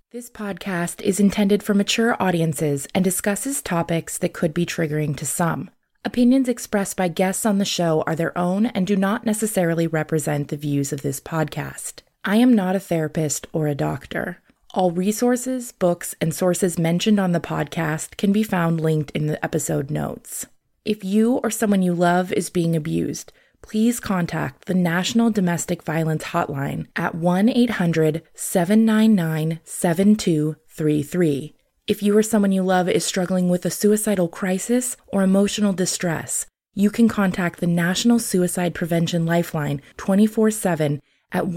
This podcast is intended for mature audiences and discusses topics that could be triggering to some. Opinions expressed by guests on the show are their own and do not necessarily represent the views of this podcast. I am not a therapist or a doctor. All resources, books, and sources mentioned on the podcast can be found linked in the episode notes. If you or someone you love is being abused, please contact the National Domestic Violence Hotline at 1-800-799-7233. If you or someone you love is struggling with a suicidal crisis or emotional distress, you can contact the National Suicide Prevention Lifeline 24/7 at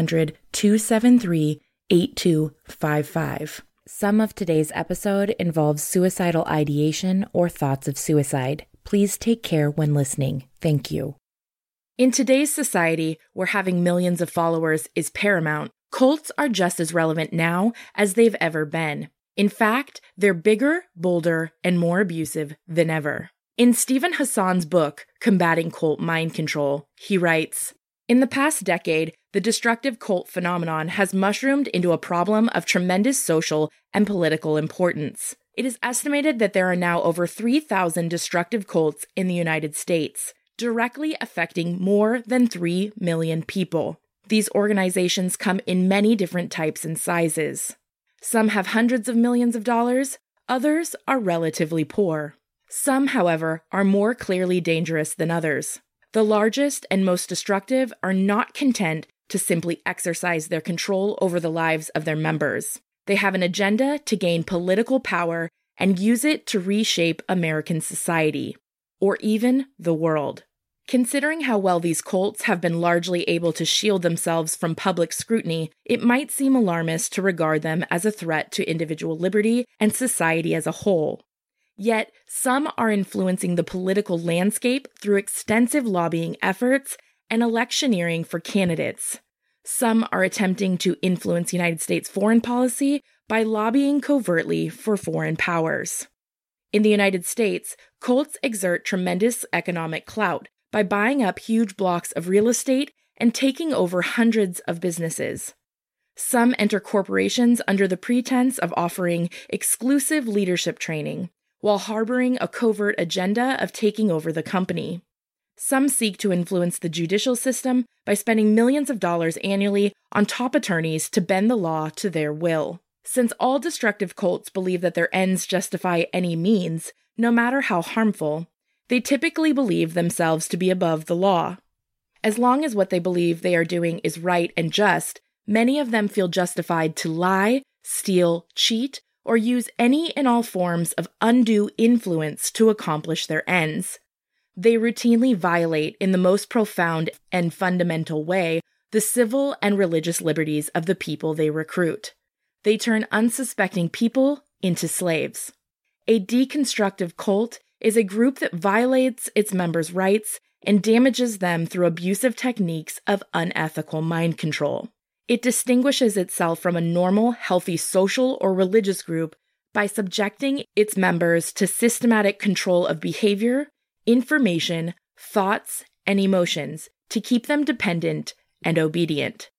1-800-273-8255. Some of today's episode involves suicidal ideation or thoughts of suicide. Please take care when listening. Thank you. In today's society, where having millions of followers is paramount, cults are just as relevant now as they've ever been. In fact, they're bigger, bolder, and more abusive than ever. In Steven Hassan's book, Combating Cult Mind Control, he writes, "In the past decade, the destructive cult phenomenon has mushroomed into a problem of tremendous social and political importance. It is estimated that there are now over 3,000 destructive cults in the United States, directly affecting more than 3 million people. These organizations come in many different types and sizes. Some have hundreds of millions of dollars, others are relatively poor. Some, however, are more clearly dangerous than others. The largest and most destructive are not content to simply exercise their control over the lives of their members. They have an agenda to gain political power and use it to reshape American society, or even the world. Considering how well these cults have been largely able to shield themselves from public scrutiny, it might seem alarmist to regard them as a threat to individual liberty and society as a whole. Yet, some are influencing the political landscape through extensive lobbying efforts and electioneering for candidates. Some are attempting to influence United States foreign policy by lobbying covertly for foreign powers. In the United States, cults exert tremendous economic clout by buying up huge blocks of real estate and taking over hundreds of businesses. Some enter corporations under the pretense of offering exclusive leadership training, while harboring a covert agenda of taking over the company. Some seek to influence the judicial system by spending millions of dollars annually on top attorneys to bend the law to their will. Since all destructive cults believe that their ends justify any means, no matter how harmful, they typically believe themselves to be above the law. As long as what they believe they are doing is right and just, many of them feel justified to lie, steal, cheat, or use any and all forms of undue influence to accomplish their ends. They routinely violate, in the most profound and fundamental way, the civil and religious liberties of the people they recruit. They turn unsuspecting people into slaves. A deconstructive cult is a group that violates its members' rights and damages them through abusive techniques of unethical mind control. It distinguishes itself from a normal, healthy social or religious group by subjecting its members to systematic control of behavior, information, thoughts, and emotions to keep them dependent and obedient.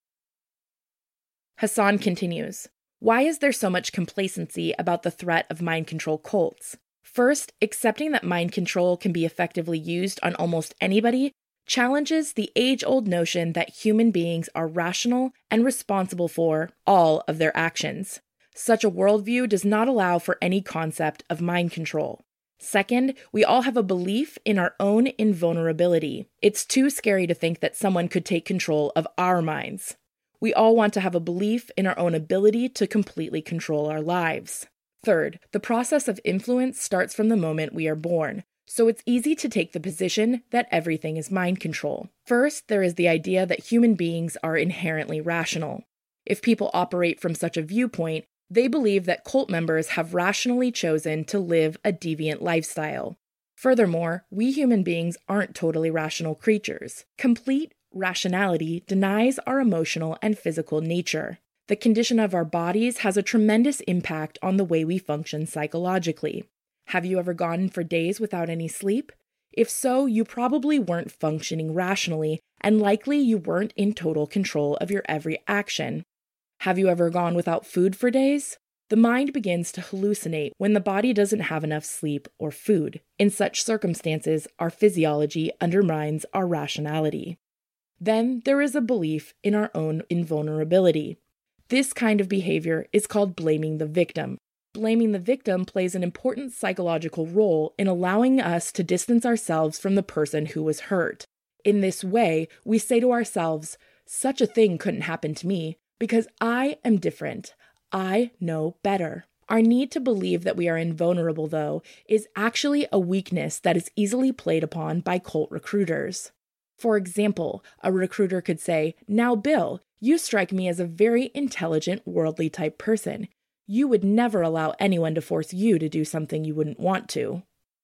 Hassan continues, "Why is there so much complacency about the threat of mind control cults? First, accepting that mind control can be effectively used on almost anybody challenges the age-old notion that human beings are rational and responsible for all of their actions. Such a worldview does not allow for any concept of mind control. Second, we all have a belief in our own invulnerability. It's too scary to think that someone could take control of our minds. We all want to have a belief in our own ability to completely control our lives. Third, the process of influence starts from the moment we are born, so it's easy to take the position that everything is mind control. First, there is the idea that human beings are inherently rational. If people operate from such a viewpoint, they believe that cult members have rationally chosen to live a deviant lifestyle. Furthermore, we human beings aren't totally rational creatures. Complete rationality denies our emotional and physical nature. The condition of our bodies has a tremendous impact on the way we function psychologically. Have you ever gone for days without any sleep? If so, you probably weren't functioning rationally, and likely you weren't in total control of your every action. Have you ever gone without food for days? The mind begins to hallucinate when the body doesn't have enough sleep or food. In such circumstances, our physiology undermines our rationality. Then there is a belief in our own invulnerability. This kind of behavior is called blaming the victim. Blaming the victim plays an important psychological role in allowing us to distance ourselves from the person who was hurt. In this way, we say to ourselves, "Such a thing couldn't happen to me because I am different. I know better." Our need to believe that we are invulnerable, though, is actually a weakness that is easily played upon by cult recruiters. For example, a recruiter could say, "Now, Bill, you strike me as a very intelligent, worldly type person. You would never allow anyone to force you to do something you wouldn't want to."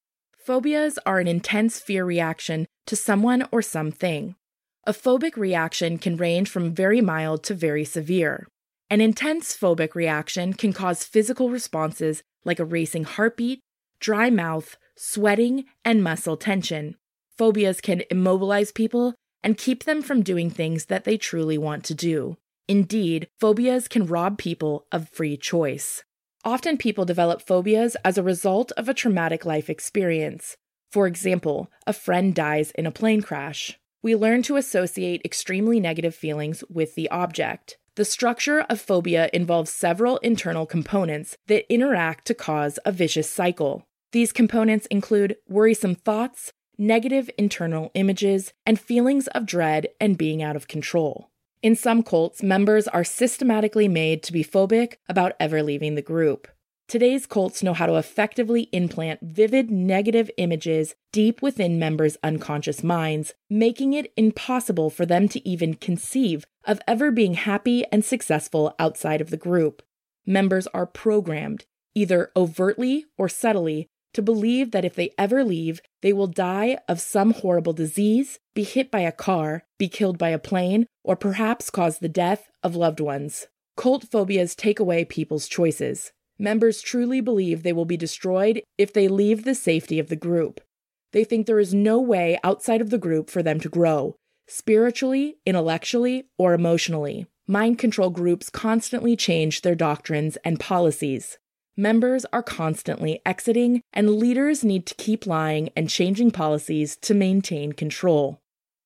Phobias are an intense fear reaction to someone or something. A phobic reaction can range from very mild to very severe. An intense phobic reaction can cause physical responses like a racing heartbeat, dry mouth, sweating, and muscle tension. Phobias can immobilize people and keep them from doing things that they truly want to do. Indeed, phobias can rob people of free choice. Often people develop phobias as a result of a traumatic life experience. For example, a friend dies in a plane crash. We learn to associate extremely negative feelings with the object. The structure of phobia involves several internal components that interact to cause a vicious cycle. These components include worrisome thoughts, negative internal images, and feelings of dread and being out of control. In some cults, members are systematically made to be phobic about ever leaving the group. Today's cults know how to effectively implant vivid negative images deep within members' unconscious minds, making it impossible for them to even conceive of ever being happy and successful outside of the group. Members are programmed, either overtly or subtly, to believe that if they ever leave, they will die of some horrible disease, be hit by a car, be killed by a plane, or perhaps cause the death of loved ones. Cult phobias take away people's choices. Members truly believe they will be destroyed if they leave the safety of the group. They think there is no way outside of the group for them to grow, spiritually, intellectually, or emotionally. Mind control groups constantly change their doctrines and policies. Members are constantly exiting, and leaders need to keep lying and changing policies to maintain control.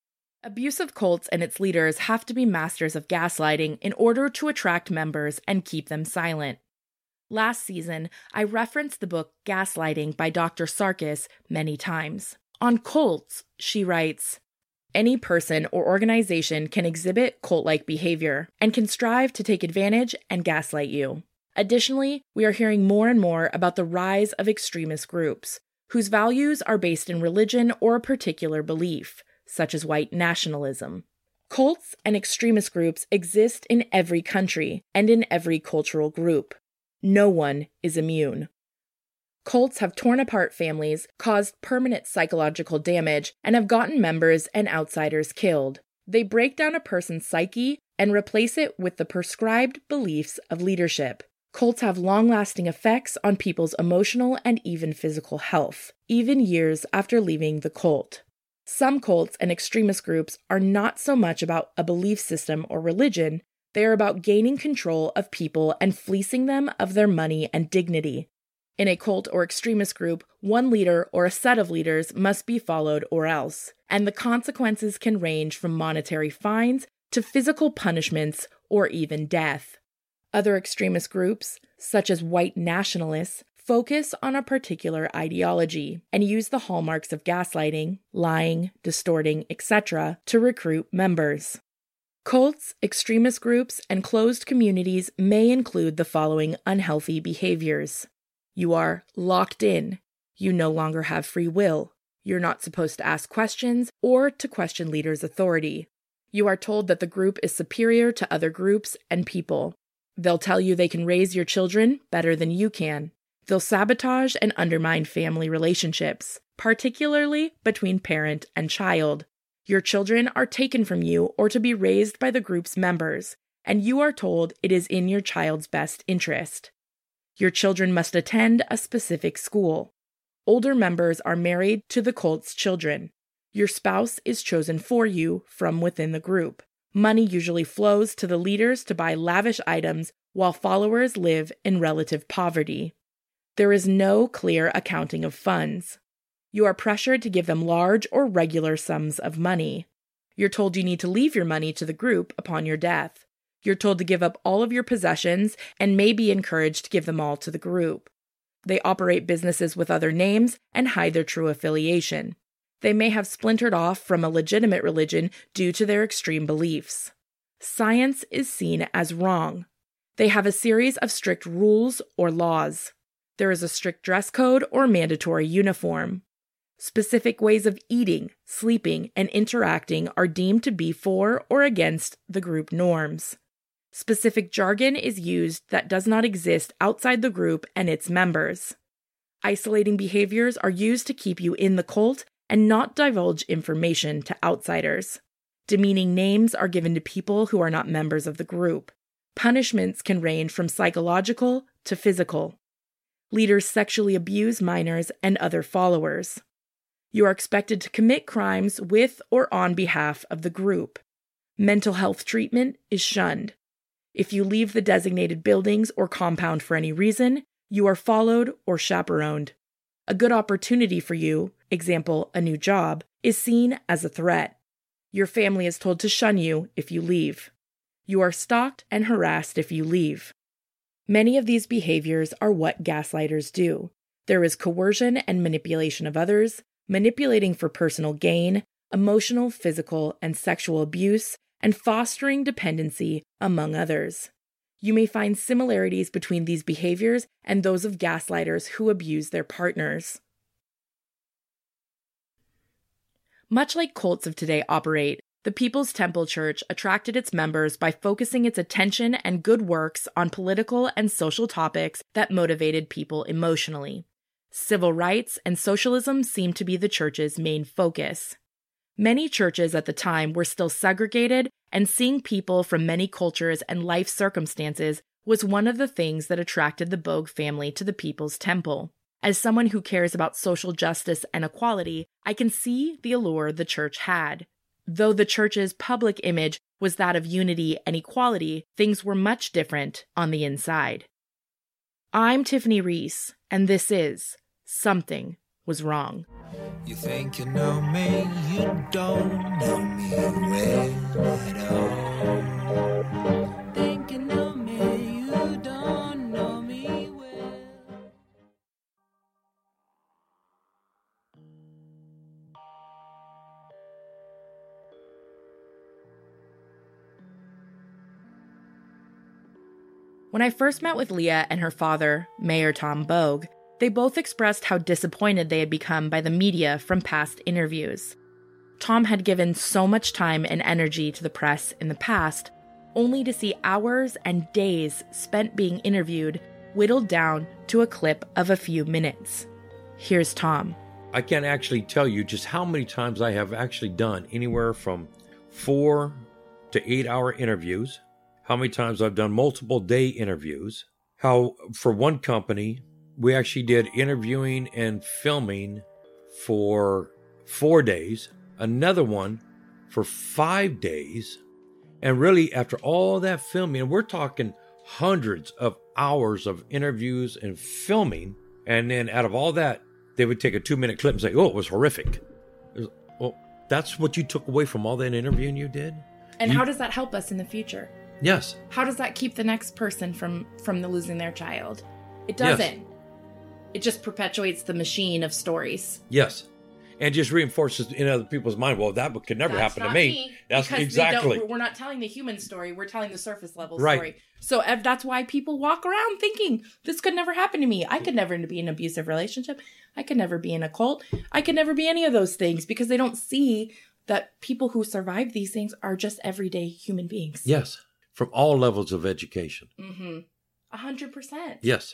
Abusive cults and its leaders have to be masters of gaslighting in order to attract members and keep them silent. Last season, I referenced the book Gaslighting by Dr. Sarkis many times. On cults, she writes, "Any person or organization can exhibit cult-like behavior and can strive to take advantage and gaslight you. Additionally, we are hearing more and more about the rise of extremist groups, whose values are based in religion or a particular belief, such as white nationalism. Cults and extremist groups exist in every country and in every cultural group. No one is immune. Cults have torn apart families, caused permanent psychological damage, and have gotten members and outsiders killed. They break down a person's psyche and replace it with the prescribed beliefs of leadership. Cults have long-lasting effects on people's emotional and even physical health, even years after leaving the cult. Some cults and extremist groups are not so much about a belief system or religion. They are about gaining control of people and fleecing them of their money and dignity. In a cult or extremist group, one leader or a set of leaders must be followed or else, and the consequences can range from monetary fines to physical punishments or even death. Other extremist groups, such as white nationalists, focus on a particular ideology and use the hallmarks of gaslighting, lying, distorting, etc. to recruit members. Cults, extremist groups, and closed communities may include the following unhealthy behaviors. You are locked in. You no longer have free will. You're not supposed to ask questions or to question leaders' authority. You are told that the group is superior to other groups and people. They'll tell you they can raise your children better than you can. They'll sabotage and undermine family relationships, particularly between parent and child. Your children are taken from you or to be raised by the group's members, and you are told it is in your child's best interest. Your children must attend a specific school. Older members are married to the cult's children. Your spouse is chosen for you from within the group. Money usually flows to the leaders to buy lavish items while followers live in relative poverty. There is no clear accounting of funds. You are pressured to give them large or regular sums of money. You're told you need to leave your money to the group upon your death. You're told to give up all of your possessions and may be encouraged to give them all to the group. They operate businesses with other names and hide their true affiliation. They may have splintered off from a legitimate religion due to their extreme beliefs. Science is seen as wrong. They have a series of strict rules or laws. There is a strict dress code or mandatory uniform. Specific ways of eating, sleeping, and interacting are deemed to be for or against the group norms. Specific jargon is used that does not exist outside the group and its members. Isolating behaviors are used to keep you in the cult and not divulge information to outsiders. Demeaning names are given to people who are not members of the group. Punishments can range from psychological to physical. Leaders sexually abuse minors and other followers. You are expected to commit crimes with or on behalf of the group. Mental health treatment is shunned. If you leave the designated buildings or compound for any reason, you are followed or chaperoned. A good opportunity for you, example, a new job, is seen as a threat. Your family is told to shun you if you leave. You are stalked and harassed if you leave. Many of these behaviors are what gaslighters do. There is coercion and manipulation of others, manipulating for personal gain, emotional, physical, and sexual abuse, and fostering dependency, among others. You may find similarities between these behaviors and those of gaslighters who abuse their partners. Much like cults of today operate, the People's Temple Church attracted its members by focusing its attention and good works on political and social topics that motivated people emotionally. Civil rights and socialism seemed to be the church's main focus. Many churches at the time were still segregated, and seeing people from many cultures and life circumstances was one of the things that attracted the Bogue family to the People's Temple. As someone who cares about social justice and equality, I can see the allure the church had. Though the church's public image was that of unity and equality, things were much different on the inside. I'm Tiffany Reese, and this is Something Was Wrong. You think you know me, you don't know me well at all. Think you know me, you don't know me well. When I first met with Leah and her father, Mayor Tom Bogue, they both expressed how disappointed they had become by the media from past interviews. Tom had given so much time and energy to the press in the past, only to see hours and days spent being interviewed whittled down to a clip of a few minutes. Here's Tom. I can't actually tell you just how many times I have actually done anywhere from 4 to 8 hour interviews, how many times I've done multiple day interviews, how for one company, we actually did interviewing and filming for 4 days, another one for 5 days. And really, after all that filming, and we're talking hundreds of hours of interviews and filming, and then out of all that, they would take a 2-minute clip and say, oh, it was horrific. Well, that's what you took away from all that interviewing you did? And how does that help us in the future? Yes. How does that keep the next person from losing their child? It doesn't. Yes. It just perpetuates the machine of stories. Yes. And just reinforces in other people's mind, well, that could never happen to me. That's exactly. We're not telling the human story. We're telling the surface level story. So that's why people walk around thinking, this could never happen to me. I could never be in an abusive relationship. I could never be in a cult. I could never be any of those things, because they don't see that people who survive these things are just everyday human beings. Yes. From all levels of education. 100%. Yes.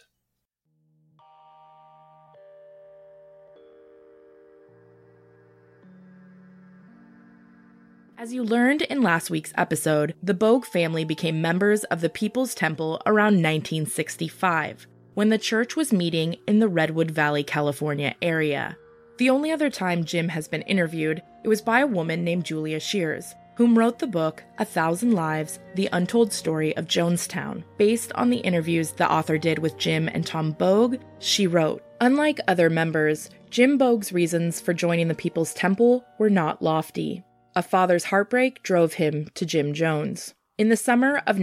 As you learned in last week's episode, the Bogue family became members of the People's Temple around 1965, when the church was meeting in the Redwood Valley, California area. The only other time Jim has been interviewed, it was by a woman named Julia Shears. whom wrote the book 1,000 Lives, The Untold Story of Jonestown. Based on the interviews the author did with Jim and Tom Bogue, she wrote, "Unlike other members, Jim Bogue's reasons for joining the People's Temple were not lofty. A father's heartbreak drove him to Jim Jones. In the summer of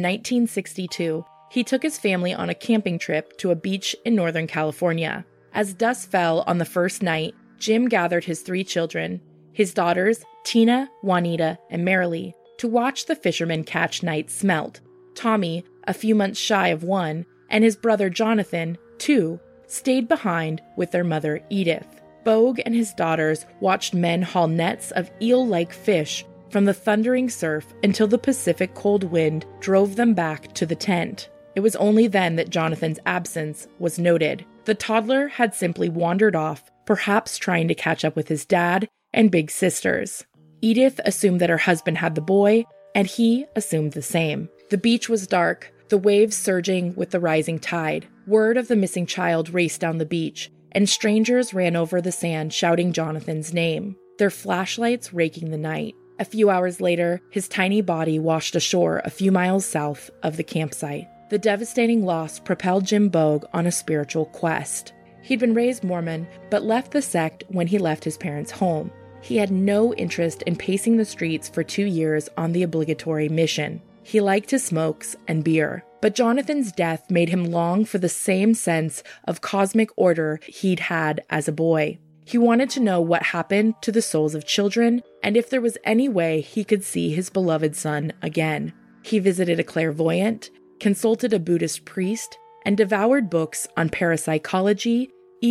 1962, he took his family on a camping trip to a beach in Northern California. As dusk fell on the first night, Jim gathered his 3 children, his daughters, Tina, Juanita, and Marilee, to watch the fishermen catch night smelt. Tommy, a few months shy of 1, and his brother Jonathan, 2, stayed behind with their mother Edith. Bogue and his daughters watched men haul nets of eel-like fish from the thundering surf until the Pacific cold wind drove them back to the tent. It was only then that Jonathan's absence was noted. The toddler had simply wandered off, perhaps trying to catch up with his dad and big sisters. Edith assumed that her husband had the boy, and he assumed the same. The beach was dark, the waves surging with the rising tide. Word of the missing child raced down the beach, and strangers ran over the sand shouting Jonathan's name, their flashlights raking the night. A few hours later, his tiny body washed ashore a few miles south of the campsite. The devastating loss propelled Jim Bogue on a spiritual quest. He'd been raised Mormon, but left the sect when he left his parents' home. He had no interest in pacing the streets for 2 years on the obligatory mission. He liked his smokes and beer. But Jonathan's death made him long for the same sense of cosmic order he'd had as a boy. He wanted to know what happened to the souls of children, and if there was any way he could see his beloved son again. He visited a clairvoyant, consulted a Buddhist priest, and devoured books on parapsychology,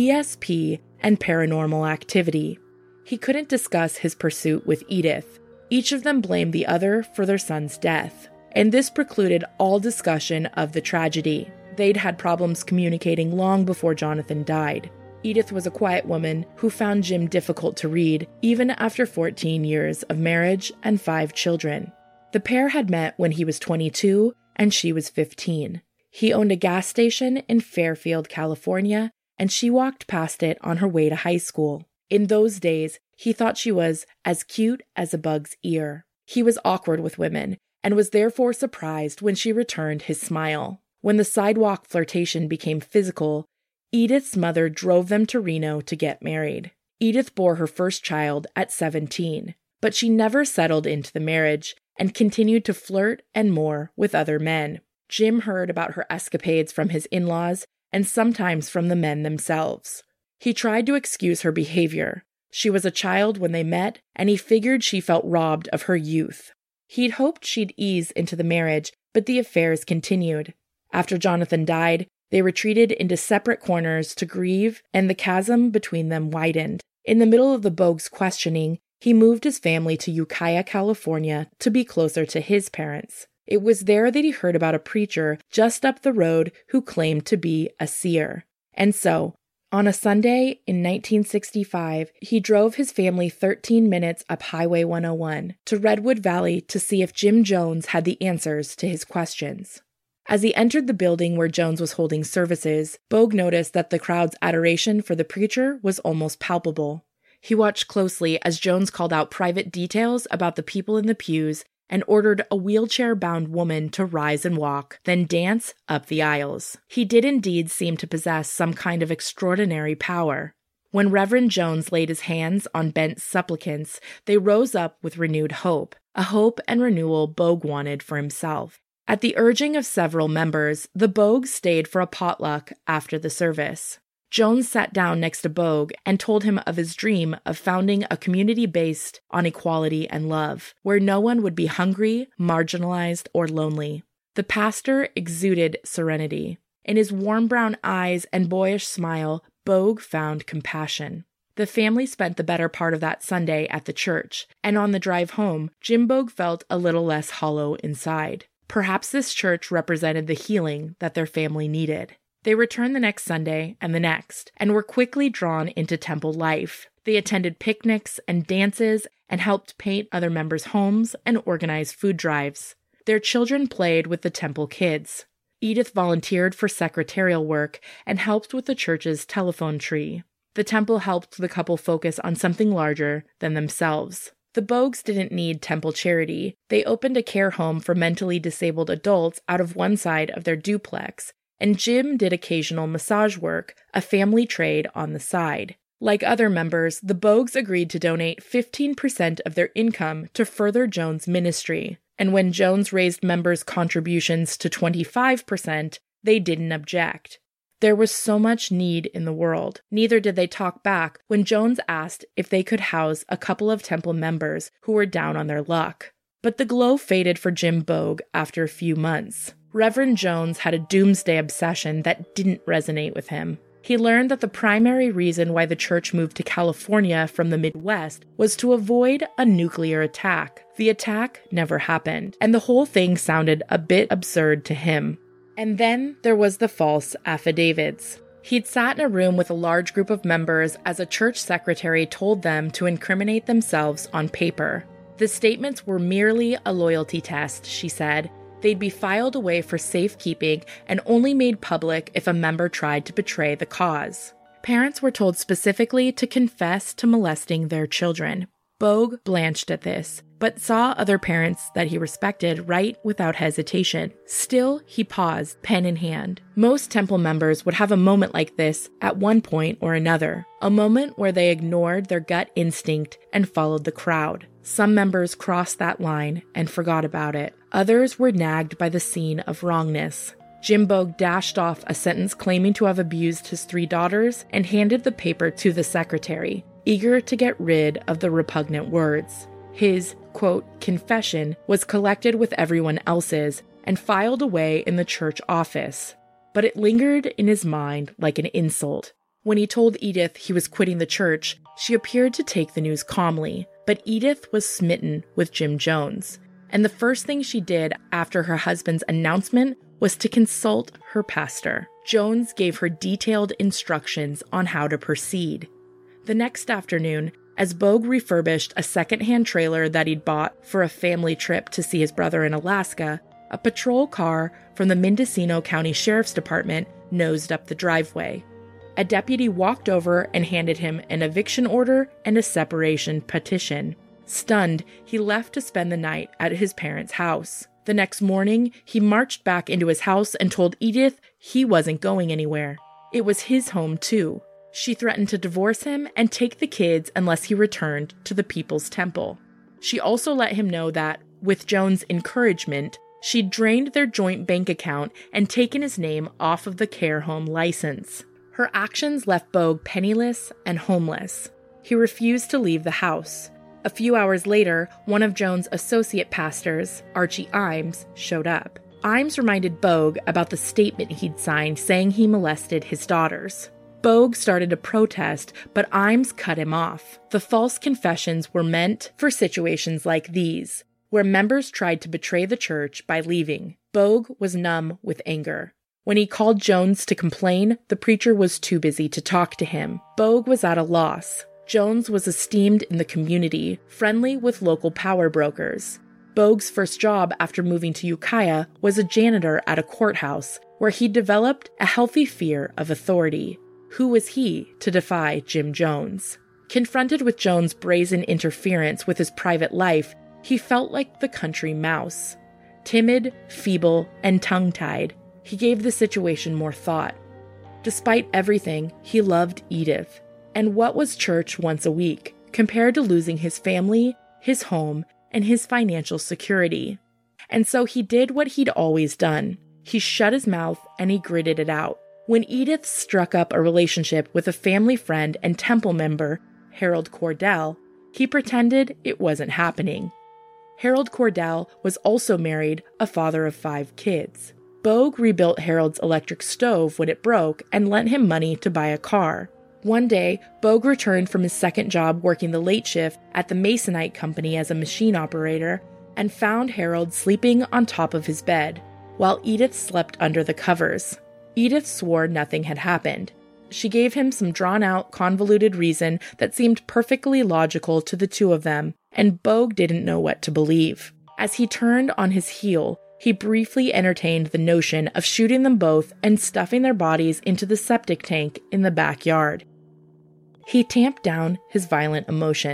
ESP, and paranormal activity. He couldn't discuss his pursuit with Edith. Each of them blamed the other for their son's death, and this precluded all discussion of the tragedy. They'd had problems communicating long before Jonathan died. Edith was a quiet woman who found Jim difficult to read, even after 14 years of marriage and 5 children. The pair had met when he was 22 and she was 15. He owned a gas station in Fairfield, California, and she walked past it on her way to high school. In those days, he thought she was as cute as a bug's ear. He was awkward with women, and was therefore surprised when she returned his smile. When the sidewalk flirtation became physical, Edith's mother drove them to Reno to get married. Edith bore her first child at 17, but she never settled into the marriage and continued to flirt and more with other men. Jim heard about her escapades from his in-laws and sometimes from the men themselves. He tried to excuse her behavior. She was a child when they met, and he figured she felt robbed of her youth. He'd hoped she'd ease into the marriage, but the affairs continued. After Jonathan died, they retreated into separate corners to grieve, and the chasm between them widened. In the middle of the Bogues' questioning, he moved his family to Ukiah, California, to be closer to his parents. It was there that he heard about a preacher just up the road who claimed to be a seer. And so, on a Sunday in 1965, he drove his family 13 minutes up Highway 101 to Redwood Valley to see if Jim Jones had the answers to his questions. As he entered the building where Jones was holding services, Bogue noticed that the crowd's adoration for the preacher was almost palpable. He watched closely as Jones called out private details about the people in the pews and ordered a wheelchair-bound woman to rise and walk, then dance up the aisles. He did indeed seem to possess some kind of extraordinary power. When Reverend Jones laid his hands on bent supplicants, they rose up with renewed hope, a hope and renewal Bogue wanted for himself. At the urging of several members, the Bogues stayed for a potluck after the service. Jones sat down next to Bogue and told him of his dream of founding a community based on equality and love, where no one would be hungry, marginalized, or lonely. The pastor exuded serenity. In his warm brown eyes and boyish smile, Bogue found compassion. The family spent the better part of that Sunday at the church, and on the drive home, Jim Bogue felt a little less hollow inside. Perhaps this church represented the healing that their family needed. They returned the next Sunday and the next, and were quickly drawn into temple life. They attended picnics and dances and helped paint other members' homes and organize food drives. Their children played with the temple kids. Edith volunteered for secretarial work and helped with the church's telephone tree. The temple helped the couple focus on something larger than themselves. The Bogues didn't need temple charity. They opened a care home for mentally disabled adults out of one side of their duplex, and Jim did occasional massage work, a family trade on the side. Like other members, the Bogues agreed to donate 15% of their income to further Jones' ministry, and when Jones raised members' contributions to 25%, they didn't object. There was so much need in the world. Neither did they talk back when Jones asked if they could house a couple of temple members who were down on their luck. But the glow faded for Jim Bogue after a few months. Reverend Jones had a doomsday obsession that didn't resonate with him. He learned that the primary reason why the church moved to California from the Midwest was to avoid a nuclear attack. The attack never happened, and the whole thing sounded a bit absurd to him. And then there was the false affidavits. He'd sat in a room with a large group of members as a church secretary told them to incriminate themselves on paper. The statements were merely a loyalty test, she said. They'd be filed away for safekeeping and only made public if a member tried to betray the cause. Parents were told specifically to confess to molesting their children. Bogue blanched at this, but saw other parents that he respected write without hesitation. Still, he paused, pen in hand. Most temple members would have a moment like this at one point or another, a moment where they ignored their gut instinct and followed the crowd. Some members crossed that line and forgot about it. Others were nagged by the scene of wrongness. Jim Bogue dashed off a sentence claiming to have abused his 3 daughters and handed the paper to the secretary, eager to get rid of the repugnant words. His, quote, confession was collected with everyone else's and filed away in the church office. But it lingered in his mind like an insult. When he told Edith he was quitting the church, she appeared to take the news calmly. But Edith was smitten with Jim Jones. And the first thing she did after her husband's announcement was to consult her pastor. Jones gave her detailed instructions on how to proceed. The next afternoon, as Bogue refurbished a secondhand trailer that he'd bought for a family trip to see his brother in Alaska, a patrol car from the Mendocino County Sheriff's Department nosed up the driveway. A deputy walked over and handed him an eviction order and a separation petition. Stunned, he left to spend the night at his parents' house. The next morning, he marched back into his house and told Edith he wasn't going anywhere. It was his home, too. She threatened to divorce him and take the kids unless he returned to the People's Temple. She also let him know that, with Jones' encouragement, she'd drained their joint bank account and taken his name off of the care home license. Her actions left Bogue penniless and homeless. He refused to leave the house. A few hours later, one of Jones' associate pastors, Archie Imes, showed up. Imes reminded Bogue about the statement he'd signed saying he molested his daughters. Bogue started a protest, but Imes cut him off. The false confessions were meant for situations like these, where members tried to betray the church by leaving. Bogue was numb with anger. When he called Jones to complain, the preacher was too busy to talk to him. Bogue was at a loss. Jones was esteemed in the community, friendly with local power brokers. Bogue's first job after moving to Ukiah was a janitor at a courthouse, where he developed a healthy fear of authority. Who was he to defy Jim Jones? Confronted with Jones' brazen interference with his private life, he felt like the country mouse. Timid, feeble, and tongue-tied, he gave the situation more thought. Despite everything, he loved Edith. And what was church once a week, compared to losing his family, his home, and his financial security? And so he did what he'd always done. He shut his mouth and he gritted it out. When Edith struck up a relationship with a family friend and temple member, Harold Cordell, he pretended it wasn't happening. Harold Cordell was also married, a father of 5 kids. Bogue rebuilt Harold's electric stove when it broke and lent him money to buy a car. One day, Bogue returned from his second job working the late shift at the Masonite Company as a machine operator and found Harold sleeping on top of his bed, while Edith slept under the covers. Edith swore nothing had happened. She gave him some drawn-out, convoluted reason that seemed perfectly logical to the two of them, and Bogue didn't know what to believe. As he turned on his heel, he briefly entertained the notion of shooting them both and stuffing their bodies into the septic tank in the backyard. He tamped down his violent emotions.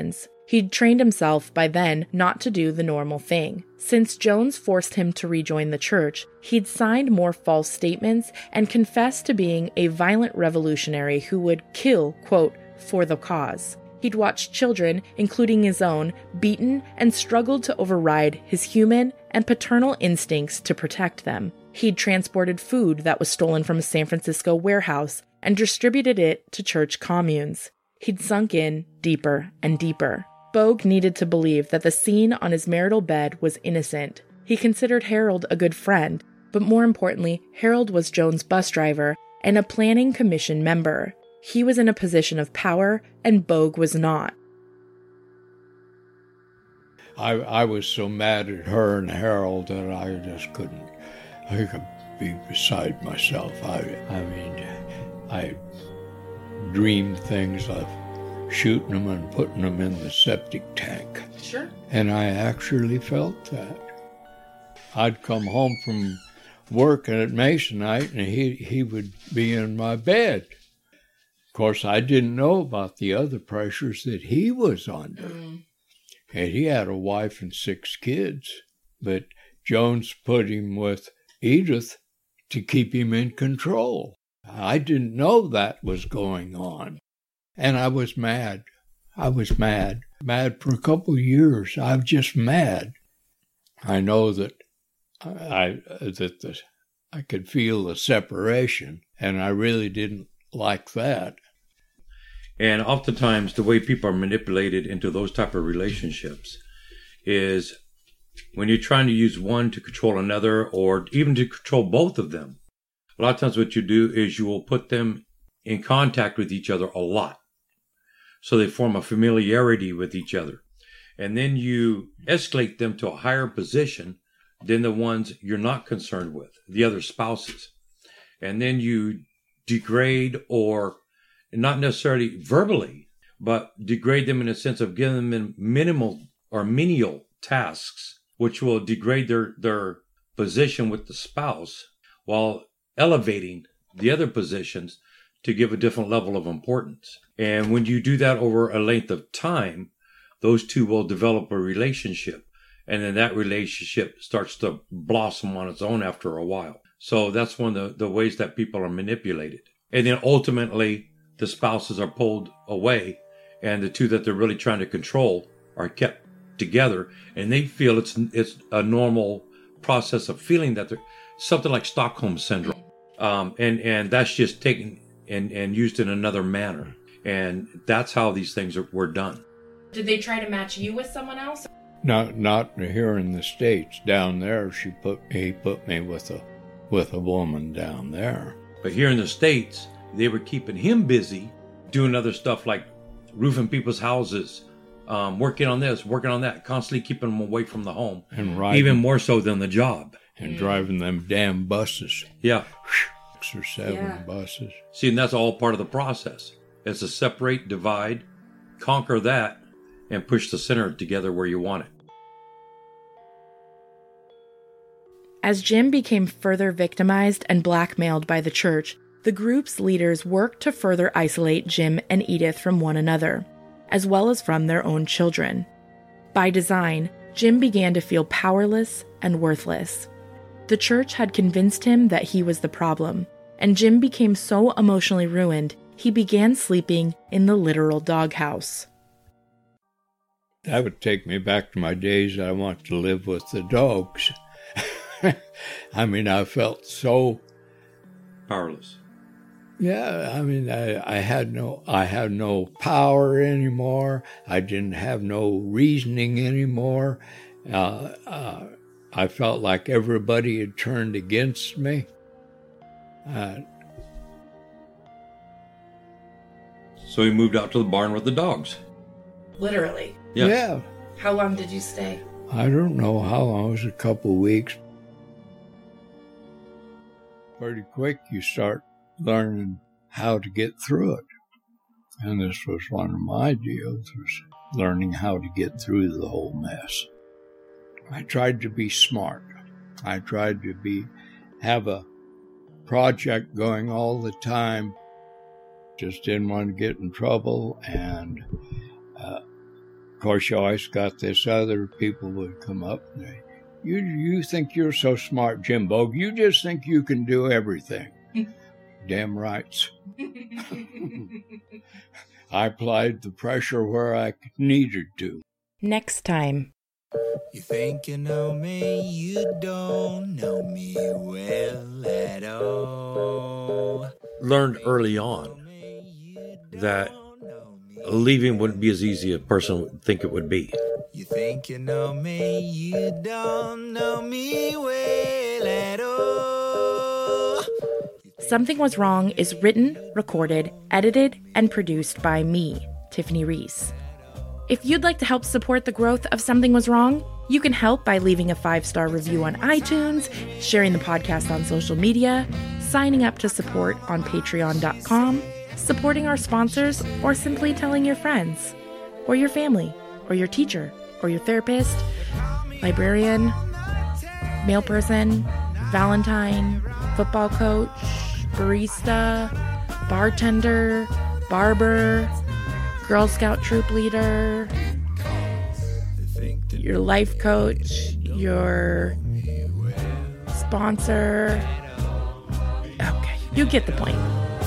He'd trained himself by then not to do the normal thing. Since Jones forced him to rejoin the church, he'd signed more false statements and confessed to being a violent revolutionary who would kill, quote, for the cause. He'd watched children, including his own, beaten and struggled to override his human and paternal instincts to protect them. He'd transported food that was stolen from a San Francisco warehouse and distributed it to church communes. He'd sunk in deeper and deeper. Bogue needed to believe that the scene on his marital bed was innocent. He considered Harold a good friend, but more importantly, Harold was Jones' bus driver and a planning commission member. He was in a position of power, and Bogue was not. I was so mad at her and Harold that I just couldn't. I could be beside myself. I dreamed things of shooting them and putting them in the septic tank. Sure. And I actually felt that. I'd come home from work at Masonite, and he would be in my bed. Of course, I didn't know about the other pressures that he was under. And he had a wife and 6 kids, but Jones put him with Edith to keep him in control. I didn't know that was going on. And I was mad. I was mad. Mad for a couple of years. I was just mad. I know that I could feel the separation, and I really didn't like that. And oftentimes, the way people are manipulated into those type of relationships is when you're trying to use one to control another, or even to control both of them. A lot of times what you do is you will put them in contact with each other a lot. So they form a familiarity with each other. And then you escalate them to a higher position than the ones you're not concerned with, the other spouses. And then you degrade, or not necessarily verbally, but degrade them in a sense of giving them minimal or menial tasks, which will degrade their position with the spouse while elevating the other positions to give a different level of importance. And when you do that over a length of time, those two will develop a relationship. And then that relationship starts to blossom on its own after a while. So that's one of the ways that people are manipulated. And then ultimately, the spouses are pulled away, and the two that they're really trying to control are kept together, and they feel it's a normal process of feeling that they're something like Stockholm syndrome. And that's just taken and used in another manner. And that's how these things were done. Did they try to match you with someone else? Not here in the States. Down there, he put me with a woman down there. But here in the States, they were keeping him busy doing other stuff like roofing people's houses, working on this, working on that, constantly keeping them away from the home. And riding, even more so than the job. And driving them damn buses. Yeah. 6 or 7 buses. See, and that's all part of the process. It's to separate, divide, conquer that, and push the center together where you want it. As Jim became further victimized and blackmailed by the church, the group's leaders worked to further isolate Jim and Edith from one another, as well as from their own children. By design, Jim began to feel powerless and worthless. The church had convinced him that he was the problem, and Jim became so emotionally ruined, he began sleeping in the literal doghouse. That would take me back to my days I wanted to live with the dogs. I mean, I felt so powerless. Yeah, I mean, I had no power anymore. I didn't have no reasoning anymore. I felt like everybody had turned against me. So he moved out to the barn with the dogs. Literally? Yeah. How long did you stay? I don't know how long. It was a couple of weeks. Pretty quick, you start learning how to get through it. And this was one of my deals, was learning how to get through the whole mess. I tried to be smart. I tried to have a project going all the time. Just didn't want to get in trouble, and Of course, you always got this other people would come up and say, you think you're so smart, Jimbo. You just think you can do everything. Damn rights. I applied the pressure where I needed to. Next time. You think you know me, you don't know me well at all. Learned early on that leaving wouldn't be as easy as a person would think it would be. You think you know me, you don't know me well at all. Something Was Wrong is written, recorded, edited, and produced by me, Tiffany Reese. If you'd like to help support the growth of Something Was Wrong, you can help by leaving a 5-star review on iTunes, sharing the podcast on social media, signing up to support on patreon.com, supporting our sponsors, or simply telling your friends, or your family, or your teacher, or your therapist, librarian, mail person, Valentine, football coach, barista, bartender, barber, Girl Scout troop leader, your life coach, your sponsor. Okay, you get the point.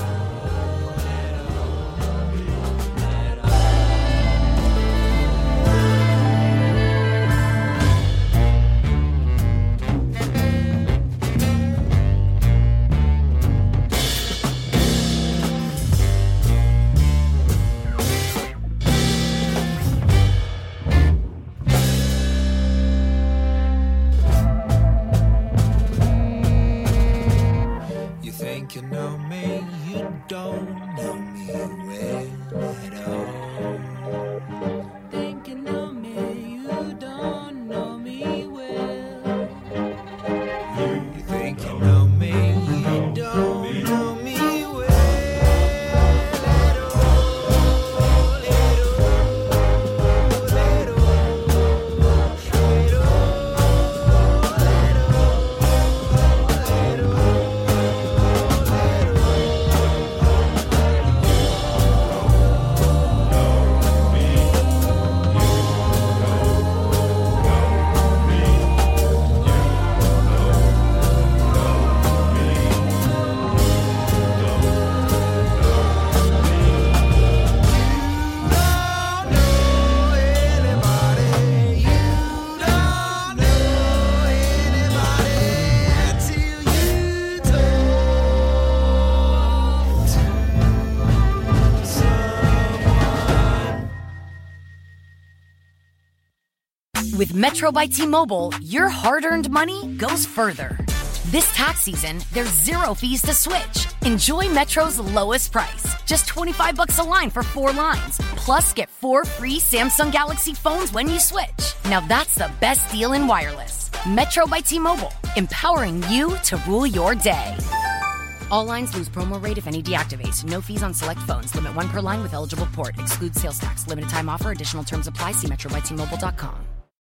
You know me, you don't know me well at all. Think you know me, you don't know me well. You think you know me, you don't know me well at all. With Metro by T-Mobile, your hard-earned money goes further. This tax season, there's zero fees to switch. Enjoy Metro's lowest price, just $25 a line for 4 lines. Plus, get 4 free Samsung Galaxy phones when you switch. Now that's the best deal in wireless. Metro by T-Mobile, empowering you to rule your day. All lines lose promo rate if any deactivates. No fees on select phones. Limit 1 per line with eligible port. Excludes sales tax. Limited time offer. Additional terms apply. See metrobystmobile.com.